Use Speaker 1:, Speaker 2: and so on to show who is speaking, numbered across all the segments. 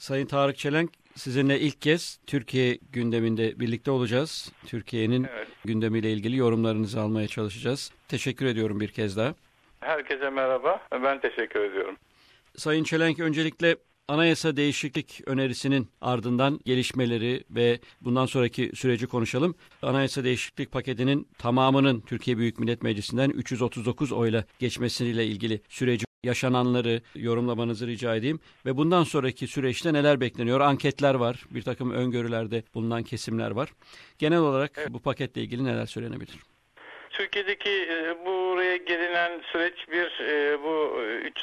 Speaker 1: Sayın Tarık Çelenk, sizinle ilk kez Türkiye gündeminde birlikte olacağız. Türkiye'nin gündemiyle ilgili yorumlarınızı almaya çalışacağız. Teşekkür ediyorum bir kez daha.
Speaker 2: Herkese merhaba. Ben teşekkür ediyorum.
Speaker 1: Sayın Çelenk, öncelikle anayasa değişiklik önerisinin ardından gelişmeleri ve bundan sonraki süreci konuşalım. Anayasa değişiklik paketinin tamamının Türkiye Büyük Millet Meclisi'nden 339 oyla geçmesiyle ilgili süreci, yaşananları yorumlamanızı rica edeyim. Ve bundan sonraki süreçte neler bekleniyor? Anketler var, bir takım öngörülerde bulunan kesimler var. Genel olarak bu paketle ilgili neler söylenebilir?
Speaker 2: Türkiye'deki buraya gelinen süreç bu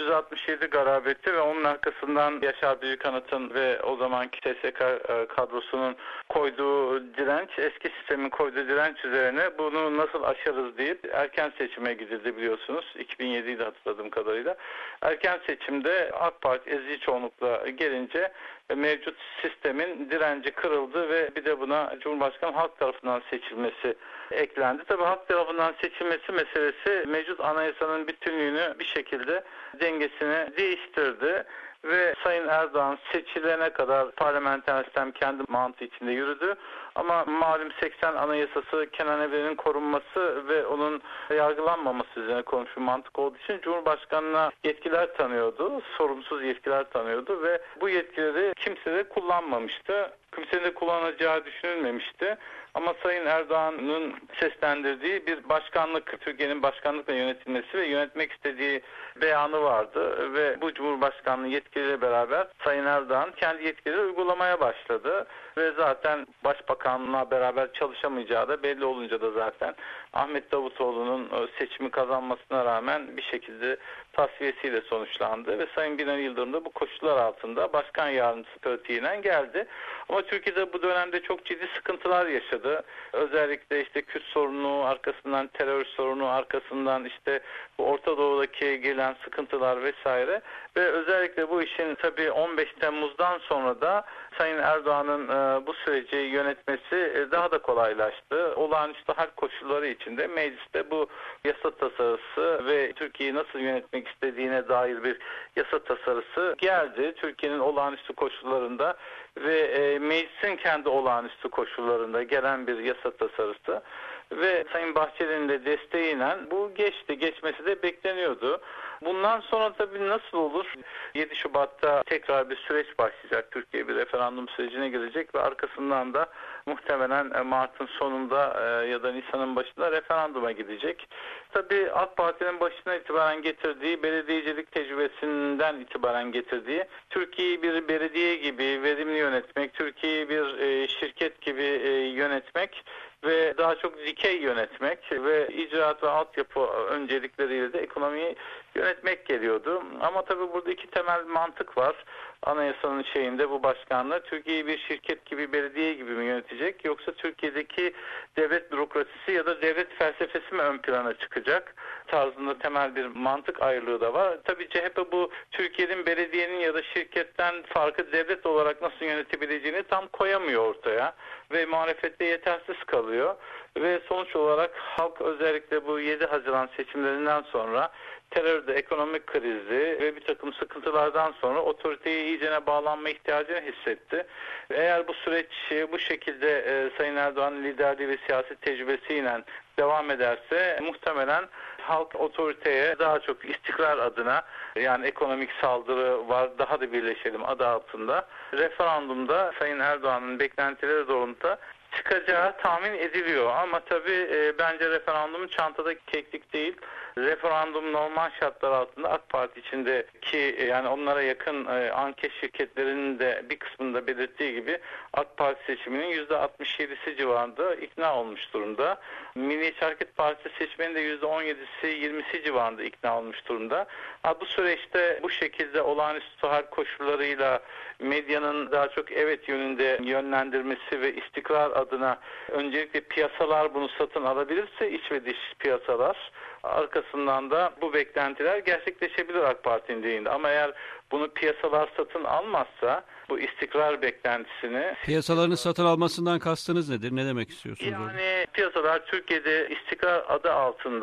Speaker 2: 367 garabeti ve onun arkasından Yaşar Büyükanıt'ın ve o zamanki TSK kadrosunun koyduğu direnç, eski sistemin koyduğu direnç üzerine bunu nasıl aşarız deyip erken seçime gidildi biliyorsunuz. 2007'de hatırladığım kadarıyla. Erken seçimde AK Parti ezici çoğunlukla gelince mevcut sistemin direnci kırıldı ve bir de buna Cumhurbaşkanı halk tarafından seçilmesi eklendi. Tabii halk tarafından seçilmesi meselesi mevcut anayasanın bütünlüğünü bir şekilde dengesini değiştirdi. Ve Sayın Erdoğan seçilene kadar parlamenter sistem kendi mantığı içinde yürüdü. Ama malum 80 Anayasası Kenan Evren'in korunması ve onun yargılanmaması üzerine konuşu mantık olduğu için Cumhurbaşkanı'na yetkiler tanıyordu, sorumsuz yetkiler tanıyordu ve bu yetkileri kimse de kullanmamıştı. Kimsenin de kullanacağı düşünülmemişti. Ama Sayın Erdoğan'ın seslendirdiği bir başkanlık, Türkiye'nin başkanlıkla yönetilmesi ve yönetmek istediği beyanı vardı. Ve bu Cumhurbaşkanlığı yetkileriyle beraber Sayın Erdoğan kendi yetkileri uygulamaya başladı. Ve zaten Başbakan'la beraber çalışamayacağı da belli olunca da zaten Ahmet Davutoğlu'nun seçimi kazanmasına rağmen bir şekilde tasfiyesiyle sonuçlandı. Ve Sayın Binali Yıldırım da bu koşullar altında başkan yardımcısı pratiğiyle geldi. Ama Türkiye'de bu dönemde çok ciddi sıkıntılar yaşadı. Özellikle işte Kürt sorunu, arkasından terör sorunu, arkasından işte bu Orta Doğu'daki gelen sıkıntılar vesaire. Ve özellikle bu işin tabii 15 Temmuz'dan sonra da Sayın Erdoğan'ın bu süreci yönetmesi daha da kolaylaştı. Olağanüstü hal koşulları içinde mecliste bu yasa tasarısı ve Türkiye'yi nasıl yönetmek istediğine dair bir yasa tasarısı geldi. Türkiye'nin olağanüstü koşullarında ve meclisin kendi olağanüstü koşullarında gelen bir yasa tasarısı ve Sayın Bahçeli'nin de desteğiyle bu geçti. Geçmesi de bekleniyordu. Bundan sonra tabii nasıl olur? 7 Şubat'ta tekrar bir süreç başlayacak. Türkiye bir referandum sürecine girecek ve arkasından da muhtemelen Mart'ın sonunda ya da Nisan'ın başında referanduma gidecek. Tabii AK Parti'nin başına itibaren getirdiği, belediyecilik tecrübesinden itibaren getirdiği, Türkiye'yi bir belediye gibi verimli yönetmek, Türkiye'yi bir şirket gibi yönetmek ve daha çok dikey yönetmek ve icraat ve altyapı öncelikleriyle de ekonomiyi yönetmek geliyordu. Ama tabii burada iki temel mantık var. Anayasanın şeyinde bu başkanlığı Türkiye'yi bir şirket gibi, belediye gibi mi yönetecek yoksa Türkiye'deki devlet bürokrasisi ya da devlet felsefesi mi ön plana çıkacak tarzında temel bir mantık ayrılığı da var. Tabii CHP bu Türkiye'nin belediyenin ya da şirketten farkı devlet olarak nasıl yönetebileceğini tam koyamıyor ortaya ve muhalefette yetersiz kalıyor. Ve sonuç olarak halk özellikle bu 7 Haziran seçimlerinden sonra terörde, ekonomik krizi ve bir takım sıkıntılardan sonra otoriteye iyicene bağlanma ihtiyacını hissetti. Eğer bu süreç bu şekilde Sayın Erdoğan'ın liderliği ve siyasi tecrübesiyle devam ederse muhtemelen halk otoriteye daha çok istikrar adına, yani ekonomik saldırı var daha da birleşelim adı altında referandumda Sayın Erdoğan'ın beklentileri doğrultusunda çıkacağı tahmin ediliyor. Ama tabii bence referandum çantada keklik değil. Referandum normal şartlar altında AK Parti içindeki yani onlara yakın anket şirketlerinin de bir kısmında belirttiği gibi AK Parti seçiminin %67'si civarında ikna olmuş durumda. Milliyetçi Hareket Partisi seçmenin de %17'si 20'si civarında ikna olmuş durumda. Bu süreçte bu şekilde olağanüstü hal koşullarıyla medyanın daha çok evet yönünde yönlendirmesi ve istikrar adına öncelikle piyasalar bunu satın alabilirse iç ve dış piyasalar arkasından da bu beklentiler gerçekleşebilir AK Parti'nin deyinde. Ama eğer bunu piyasalar satın almazsa bu istikrar beklentisini...
Speaker 1: Piyasaların satın almasından kastınız nedir? Ne demek istiyorsunuz?
Speaker 2: Yani piyasalar Türkiye'de istikrar adı altında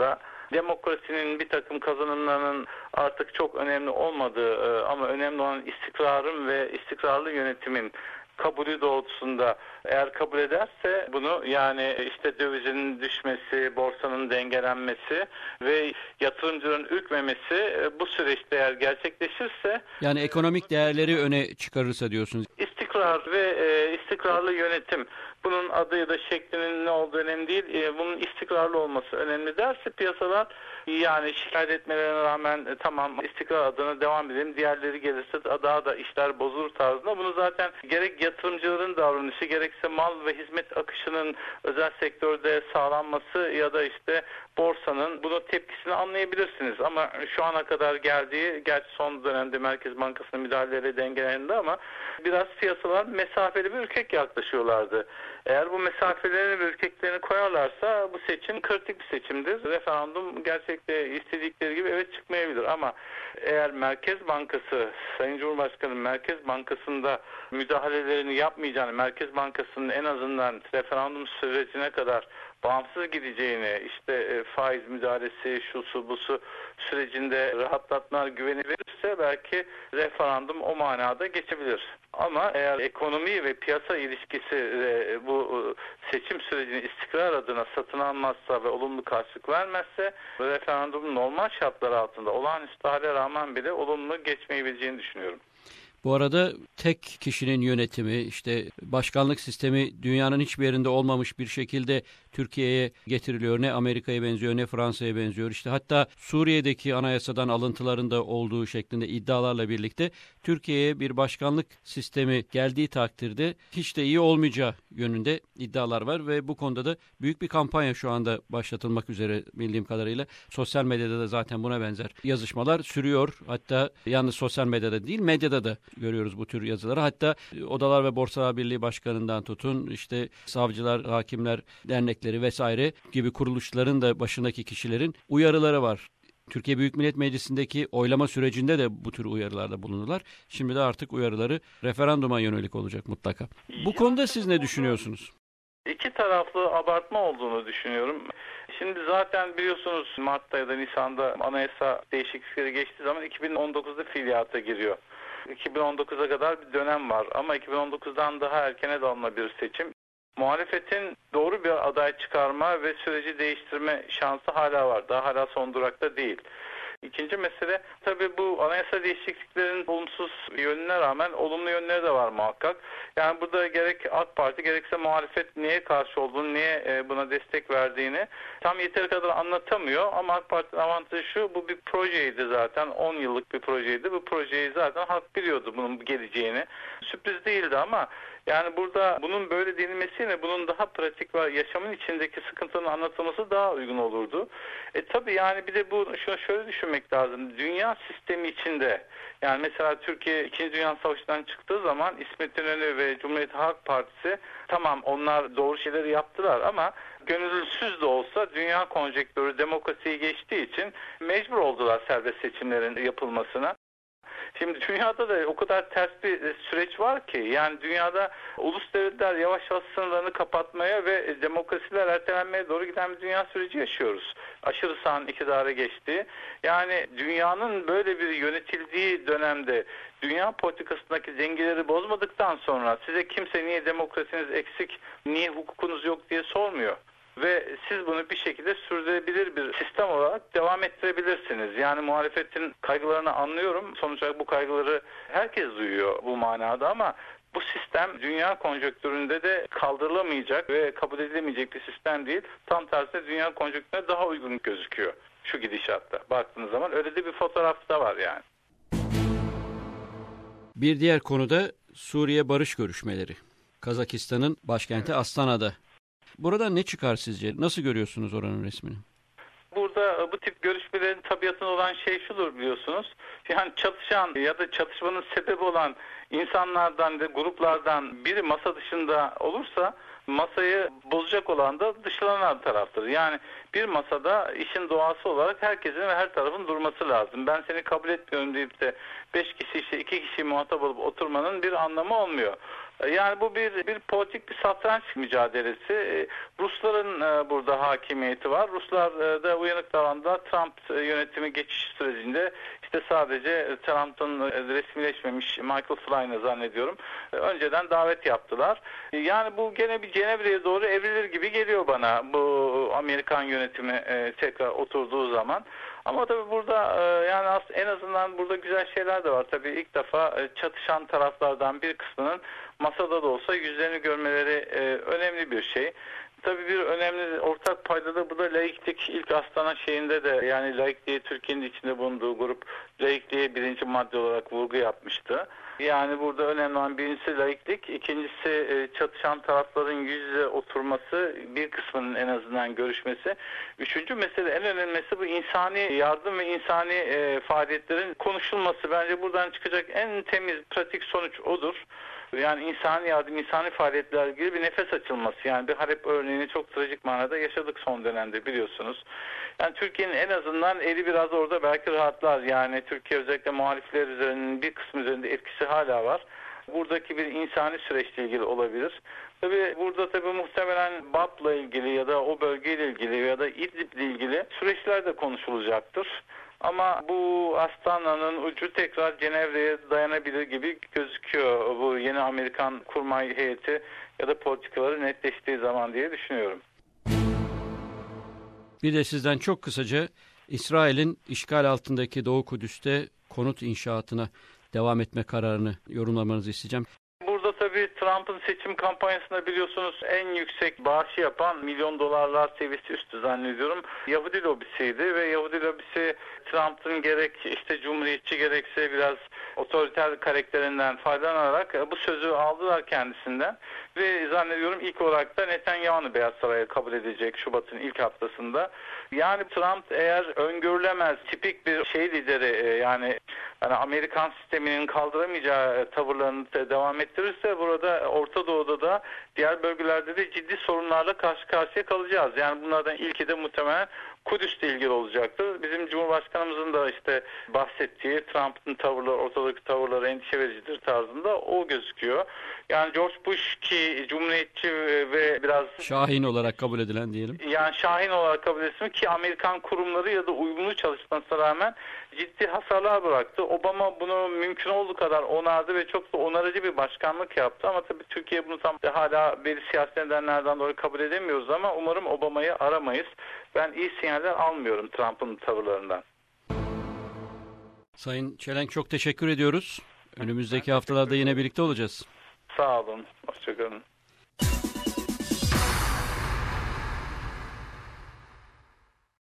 Speaker 2: demokrasinin bir takım kazanımlarının artık çok önemli olmadığı ama önemli olan istikrarın ve istikrarlı yönetimin kabulü doğrultusunda eğer kabul ederse bunu, yani işte dövizin düşmesi, borsanın dengelenmesi ve yatırımcıların ürkmemesi bu süreçte eğer gerçekleşirse,
Speaker 1: yani ekonomik değerleri öne çıkarırsa diyorsunuz.
Speaker 2: İstikrar ve istikrarlı yönetim, bunun adı ya da şeklinin ne olduğu önemli değil. Bunun istikrarlı olması önemli derse piyasalar, yani şikayet etmelerine rağmen tamam istikrar adına devam edelim, diğerleri gelirse daha da işler bozulur tarzında. Bunu zaten gerek yatırımcıların davranışı, gerekse mal ve hizmet akışının özel sektörde sağlanması ya da işte borsanın bunu tepkisini anlayabilirsiniz. Ama şu ana kadar geldiği, gerçi son dönemde Merkez Bankası'nın müdahaleleri dengelendi ama biraz piyasalar mesafeli bir ürkek yaklaşıyorlardı. Eğer bu mesafelerini ve ürkeklerini koyarlarsa bu seçim kritik bir seçimdir. Referandum gerçekte istedikleri gibi evet çıkmayabilir ama eğer Merkez Bankası, Sayın Cumhurbaşkanı Merkez Bankası'nda müdahalelerini yapmayacağını, Merkez Bankası'nın en azından referandum sürecine kadar bağımsız gideceğini, işte faiz müdahalesi, şusu busu sürecinde rahatlatma güveni verirse belki referandum o manada geçebilir. Ama eğer ekonomi ve piyasa ilişkisi bu seçim sürecini istikrar adına satın almazsa ve olumlu karşılık vermezse referandumun normal şartlar altında olağanüstü hale rağmen bile olumlu geçmeyebileceğini düşünüyorum.
Speaker 1: Bu arada tek kişinin yönetimi, işte başkanlık sistemi dünyanın hiçbir yerinde olmamış bir şekilde Türkiye'ye getiriliyor. Ne Amerika'ya benziyor ne Fransa'ya benziyor. İşte hatta Suriye'deki anayasadan alıntılarında olduğu şeklinde iddialarla birlikte Türkiye'ye bir başkanlık sistemi geldiği takdirde hiç de iyi olmayacağı yönünde iddialar var ve bu konuda da büyük bir kampanya şu anda başlatılmak üzere bildiğim kadarıyla. Sosyal medyada da zaten buna benzer yazışmalar sürüyor. Hatta yalnız sosyal medyada değil, medyada da görüyoruz bu tür yazıları. Hatta Odalar ve Borsalar Birliği Başkanı'ndan tutun, işte savcılar, hakimler dernekleri vesaire gibi kuruluşların da başındaki kişilerin uyarıları var. Türkiye Büyük Millet Meclisi'ndeki oylama sürecinde de bu tür uyarılarda bulundular. Şimdi de artık uyarıları referanduma yönelik olacak mutlaka. Bu konuda siz ne düşünüyorsunuz?
Speaker 2: İki taraflı abartma olduğunu düşünüyorum. Şimdi zaten biliyorsunuz Mart'ta ya da Nisan'da anayasa değişiklikleri geçtiği zaman 2019'da fiiliyata giriyor. 2019'a kadar bir dönem var ama 2019'dan daha erkene de alınabilir seçim. Muhalefetin doğru bir aday çıkarma ve süreci değiştirme şansı hala var. Daha hala son durakta değil. İkinci mesele, tabii bu anayasa değişikliklerinin olumsuz yönüne rağmen olumlu yönleri de var muhakkak. Yani burada gerek AK Parti gerekse muhalefet niye karşı olduğunu, niye buna destek verdiğini tam yeteri kadar anlatamıyor. Ama AK Parti'nin avantajı şu, bu bir projeydi zaten, 10 yıllık bir projeydi. Bu projeyi zaten halk biliyordu bunun geleceğini. Sürpriz değildi ama yani burada bunun böyle denilmesiyle bunun daha pratik ve yaşamın içindeki sıkıntının anlatılması daha uygun olurdu. Tabii yani bir de şunu şöyle düşünmek lazım. Dünya sistemi içinde, yani mesela Türkiye 2. Dünya Savaşı'ndan çıktığı zaman İsmet İnönü ve Cumhuriyet Halk Partisi, tamam onlar doğru şeyleri yaptılar ama gönüllüsüz de olsa dünya konjektörü demokrasiyi geçtiği için mecbur oldular serbest seçimlerin yapılmasına. Şimdi dünyada da o kadar ters bir süreç var ki, yani dünyada ulus devletler yavaş yavaş sınırlarını kapatmaya ve demokrasiler ertelenmeye doğru giden bir dünya süreci yaşıyoruz. Aşırı sağın iktidara geçtiği, yani dünyanın böyle bir yönetildiği dönemde dünya politikasındaki dengeleri bozmadıktan sonra size kimse niye demokrasiniz eksik, niye hukukunuz yok diye sormuyor. Ve siz bunu bir şekilde sürdürülebilir bir sistem olarak devam ettirebilirsiniz. Yani muhalefetin kaygılarını anlıyorum. Sonuç olarak bu kaygıları herkes duyuyor bu manada ama bu sistem dünya konjonktüründe de kaldırılamayacak ve kabul edilemeyecek bir sistem değil. Tam tersine dünya konjonktürüne daha uygun gözüküyor şu gidişatta. Baktığınız zaman öyle de bir fotoğraf da var yani.
Speaker 1: Bir diğer konuda Suriye barış görüşmeleri. Kazakistan'ın başkenti Astana'da. Burada ne çıkar sizce? Nasıl görüyorsunuz oranın resmini?
Speaker 2: Burada bu tip görüşmelerin tabiatında olan şey şudur biliyorsunuz. Yani çatışan ya da çatışmanın sebebi olan insanlardan ve gruplardan biri masa dışında olursa masayı bozacak olan da dışlanan taraftır. Yani bir masada işin doğası olarak herkesin ve her tarafın durması lazım. Ben seni kabul etmiyorum deyip de 5 kişi 2 kişi muhatap olup oturmanın bir anlamı olmuyor. Yani bu bir politik bir satranç mücadelesi. Rusların burada hakimiyeti var. Ruslar da uyanık davrandılar. Trump yönetimi geçiş sürecinde işte sadece Trump'ın resmileşmemiş Michael Flynn'ı zannediyorum önceden davet yaptılar. Yani bu gene bir Cenevre'ye doğru evrilir gibi geliyor bana bu Amerikan yönetimi tekrar oturduğu zaman. Ama tabii burada yani en azından burada güzel şeyler de var. Tabii ilk defa çatışan taraflardan bir kısmının masada da olsa yüzlerini görmeleri önemli bir şey. Tabii bir önemli ortak payda da bu da laiklik. İlk Astana şeyinde de yani laikliğe Türkiye'nin içinde bulunduğu grup laikliğe birinci madde olarak vurgu yapmıştı. Yani burada önemli olan birincisi laiklik, ikincisi çatışan tarafların yüz yüze oturması, bir kısmının en azından görüşmesi. Üçüncü mesele en önemlisi bu insani yardım ve insani faaliyetlerin konuşulması. Bence buradan çıkacak en temiz pratik sonuç odur. Yani insani yardım, insani faaliyetlerle ilgili bir nefes açılması. Yani bir Halep örneğini çok trajik manada yaşadık son dönemde biliyorsunuz. Yani Türkiye'nin en azından eli biraz orada belki rahatlar. Yani Türkiye özellikle muhalifler üzerinin bir kısmı üzerinde etkisi hala var. Buradaki bir insani süreçle ilgili olabilir. Burada muhtemelen BAP'la ilgili ya da o bölgeyle ilgili ya da İdlib'le ilgili süreçler de konuşulacaktır. Ama bu Astana'nın ucu tekrar Cenevre'ye dayanabilir gibi gözüküyor bu yeni Amerikan kurmay heyeti ya da politikaları netleştiği zaman diye düşünüyorum.
Speaker 1: Bir de sizden çok kısaca İsrail'in işgal altındaki Doğu Kudüs'te konut inşaatına devam etme kararını yorumlamanızı isteyeceğim.
Speaker 2: Burada tabii Trump'ın seçim kampanyasında biliyorsunuz en yüksek bağışı yapan $1 milyon seviyesi üstü zannediyorum. Yahudi lobisiydi ve Yahudi lobisi Trump'ın gerek işte cumhuriyetçi gerekse biraz otoriter karakterinden faydalanarak bu sözü aldılar kendisinden. Ve zannediyorum ilk olarak da Netanyahu'nu Beyaz Saray'a kabul edecek Şubat'ın ilk haftasında. Yani Trump eğer öngörülemez tipik bir lideri yani Amerikan sisteminin kaldıramayacağı tavırlarını devam ettirirse burada Orta Doğu'da da diğer bölgelerde de ciddi sorunlarla karşı karşıya kalacağız. Yani bunlardan ilki de muhtemelen Kudüs'le ilgili olacaktır. Bizim Cumhurbaşkanımızın da işte bahsettiği Trump'ın tavırları, ortadaki tavırları endişe vericidir tarzında o gözüküyor. Yani George Bush ki cumhuriyetçi ve biraz
Speaker 1: Şahin olarak kabul edilen diyelim.
Speaker 2: Yani Şahin olarak kabul etsin ki Amerikan kurumları ya da uyumlu çalışmasına rağmen ciddi hasarlar bıraktı. Obama bunu mümkün olduğu kadar onardı ve çok da onarıcı bir başkanlık yaptı. Ama tabii Türkiye bunu tam hala belli siyasi nedenlerden dolayı kabul edemiyoruz ama umarım Obama'yı aramayız. Ben iyi sinyaller almıyorum Trump'ın tavırlarından.
Speaker 1: Sayın Çelenk çok teşekkür ediyoruz. Önümüzdeki haftalarda yine birlikte olacağız.
Speaker 2: Sağ olun. Hoşçakalın.